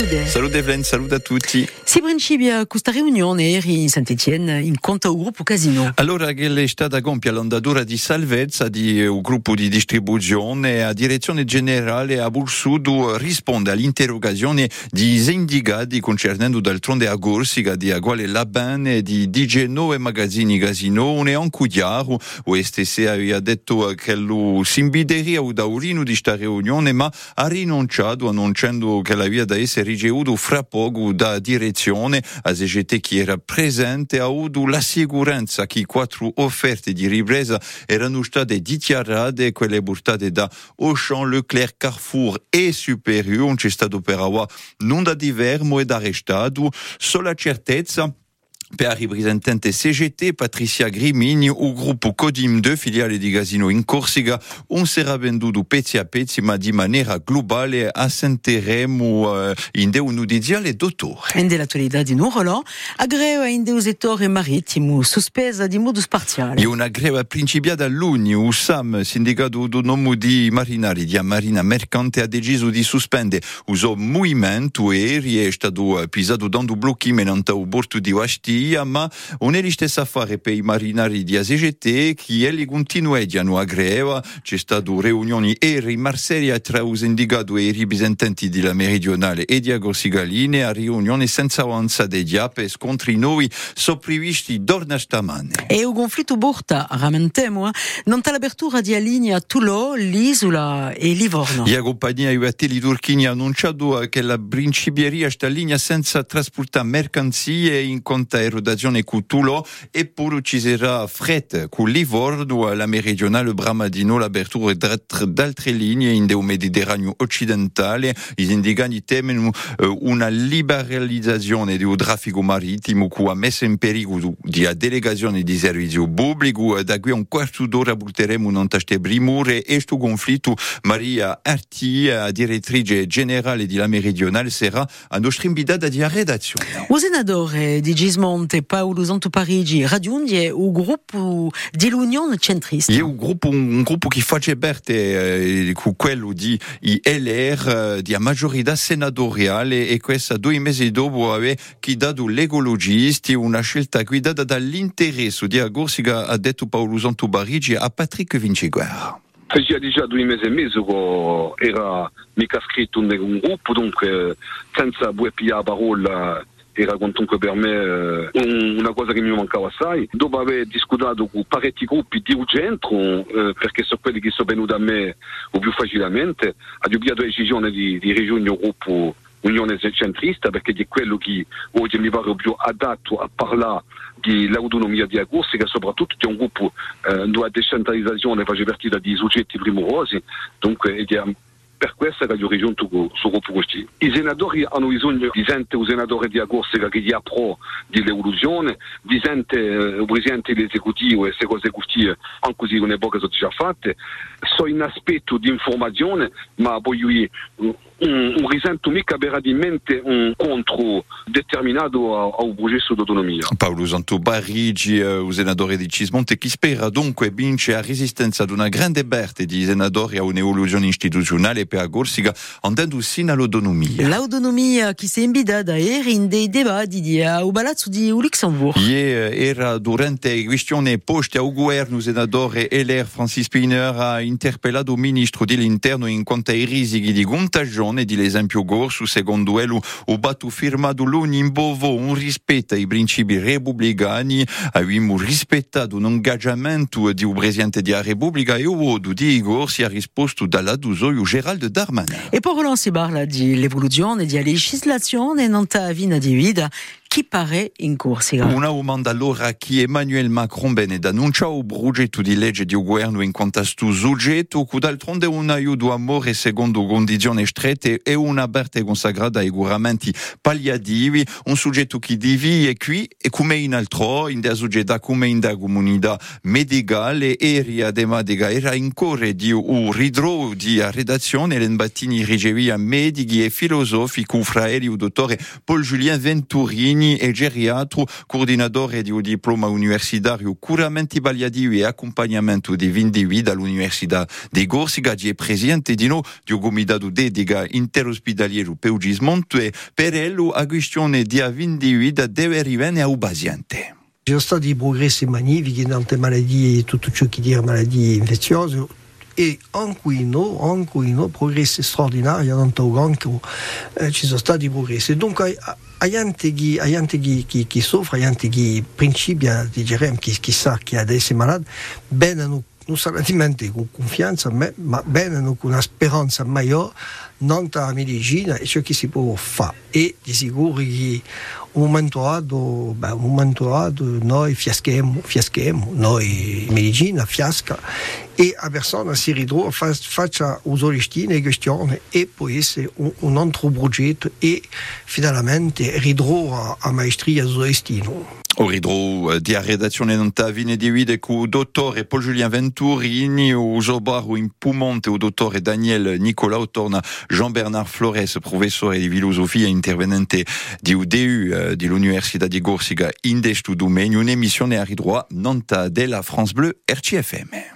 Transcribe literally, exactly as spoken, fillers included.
salute. Salute Evlen, salute a tutti. Si principia questa riunione ieri in Saint-Etienne in conto al gruppo Casino. Allora che è stata compia l'ondatura di salvezza di un gruppo di distribuzione a direzione generale a Bursudu risponde all'interrogazione di indagati concernendo d'altronde a Corsica di quale la bene di diciannove magazzini Casino un è anche chiaro o S T C aveva detto che lo si imbideria da urino di sta riunione ma ha rinunciato annunciando che la via da essere ricevuto fra poco da direzione a C G T che era presente ha avuto la sicurezza che quattro offerte di ripresa erano state dichiarate quelle portate da Auchan, Leclerc, Carrefour e Superior non c'è stato per ora non da divermo ed arrestato sola certezza per la rappresentante C G T Patricia Grimini, il gruppo Codim due, filiale di Casino in Corsica, non sarà venduto pezzi a pezzi ma di maniera globale. Assenteremo uh, in de un udiziale dottore. In dell'attualità di Nurolo, a greve in un settore marittimo sospesa di modus parziale. È una greve principiata a luglio. Il S A M, sindacato autonomo di marinari di Marina Mercante, ha deciso di sospendere il suo movimento e è stato pisato da un blocchi menante il porto di Wasti. Ma non è la stessa affare per i marinari di A C G T che elli continuano a greve. C'è stato riunioni ieri in Marsiglia tra i sindicati e i rappresentanti della meridionale e di Corsica Linea, riunioni senza avanza degli ape scontri noi sono previsti d'orna stamane. E il conflitto porta, ramentiamo, non c'è l'apertura di linea Toulon, l'isola e Livorno. La compagnia Ivateli Turchini ha annunciato che la principieria sta linea senza trasportare mercanzie in conta rotazione con Toulon eppure ci sarà fret con Livorno la meridionale Bramadino l'apertura d'altre linee in del Mediterraneo occidentale. I sindicati temono una liberalizzazione del traffico marittimo che ha messo in pericolo la delegazione di servizio pubblico. Da qui a un quarto d'ora porteremo un taste primore e questo conflitto Maria Arti, direttrice generale della meridionale, sarà a nostra invitata di redazione. Il senatore di Gismonte Paolo Santo Parigi raggiunge il gruppo dell'Unione Centrista. È un gruppo, un gruppo che fa parte eh, con quello di L R, di maggiorità senatoriale, e questa due mesi dopo aveva dato l'ecologisti una scelta guidata dall'interesse di Corsica, ha detto Paolo Santo Parigi a Patrick Vinciguerra. Faceva già due mesi e mezzo che era mica scritto in un gruppo, dunque senza poi pigliare la parola era comunque per me eh, una cosa che mi mancava assai. Dopo aver discutato con parecchi gruppi di centro, eh, perché sono quelli che sono venuti a me o più facilmente, ho preso la decisione di, di raggiungere il gruppo Unione Centrista, perché è quello che oggi mi pare più adatto a parlare dell'autonomia di Corsica, soprattutto di un gruppo eh, dove la decentralizzazione fa partire di soggetti primorosi, dunque è per questo che ho raggiunto questo gruppo così. I senatori hanno bisogno di gente, un senatore di Corsica che dia pro dell'evoluzione, di gente, il presidente dell'esecutivo e queste cose così, anche così in epoca sono già fatte. So in aspetto di informazione, ma voglio un, un risento mica veramente un contro determinato al processo d'autonomia. Paolo Santo Parigi, il senatore di Cismonte, che spera dunque vincere la resistenza ad una grande parte di senatori a un'evoluzione istituzionale per Corsica, andando sino all'autonomia. L'autonomia che si è imbidata ieri in dei debatti di al Palazzo di Luxemburgo. Ieri era durante questione poste al governo, il senatore L R Francis Spiner ha interpellato il ministro dell'interno in quanto ai rischi di contagione di l'esempio corso, secondo lui ho batto firmato l'ogni bovo un rispetto ai principi repubblicani, abbiamo rispettato un engaggiamento di un presidente della Repubblica e o di Igor si ha risposto dalla Dusoio Gerald Darmanin. E poi non si parla di l'evoluzione della legislazione non ta vina di vita che pare in Corsica. Una domanda allora che Emmanuel Macron bene d'annunciare il progetto di legge di governo in quanto a questo soggetto che d'altronde un aiuto amore secondo condizioni strette e una parte consacrata ai giuramenti palliativi, un soggetto che divi qui e come in altro in der società come in der comunità medicale e riadematica era in corre di un ridro di redazione l'embattini ricevia medici e filosofi con fra il dottore Paul Julien Venturini ini e geriatru, coordinatore di un diploma universitario curamenti baliadiu e accompagnamento di vindivid all'Università di Corsica, e presidente di no di un comitato dedica interospedaliero pe Gismontu e per ello a questione di vindivid deve arrivare a un paziente. Ci sono stati progressi magnifici in tante malattie, tutto ciò che dire malattie infeziose, e anche no, anche no, progressi straordinari, anche eh, ci sono stati progressi. Dunque, a gente che, a gente che, che, che soffre, a gente che principia, diremo, che, che sa che adesso è malato, bene non, non solamente con confianza, ma, ma bene con una speranza maggiore, non la medicina e ciò che si può fare. E di sicuro che un momento dato, beh, un momento dato noi fiaschiamo, fiaschiamo, noi medicina fiasca e la persona si ritrova, fa, faccia uso di queste questioni e può essere un, un altro progetto e finalmente ritrova a maestria suo destino. O ridro di redazione non ta vine di vide cu o dottore Paul Julien Venturini, o Jobaru in Pumonte, o dottore Daniel Nicolau, torna Jean-Bernard Flores, professore di filosofia intervenente di U D U di l'Università di Corsica in destu domenio, un'emissione a ridroa non ta della France Bleu R C F M.